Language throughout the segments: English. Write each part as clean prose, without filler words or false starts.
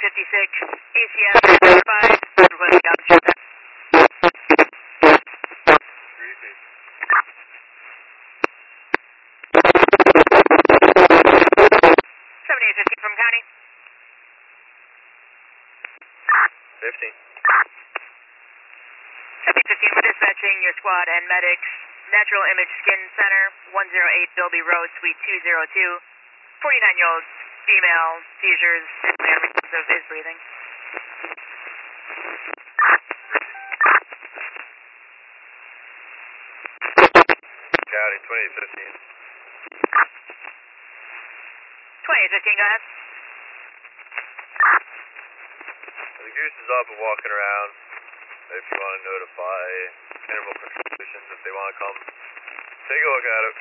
7856, ACF 5, requesting altitude. 7815 from county. 15. 7815, we're dispatching your squad and medics. Natural Image Skin Center, 108 Bilby Road, Suite 202. 49-year-old female, seizures, and responsive, is breathing. County, 2815. 2815, go ahead. The goose is up and walking around. If you want to notify Animal Control Stations if they want to come, take a look at it.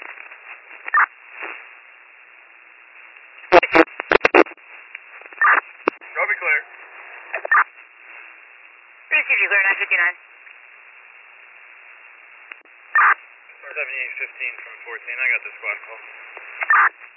Copy clear. Received you clear, 959. 7815 from 14, I got the squad call.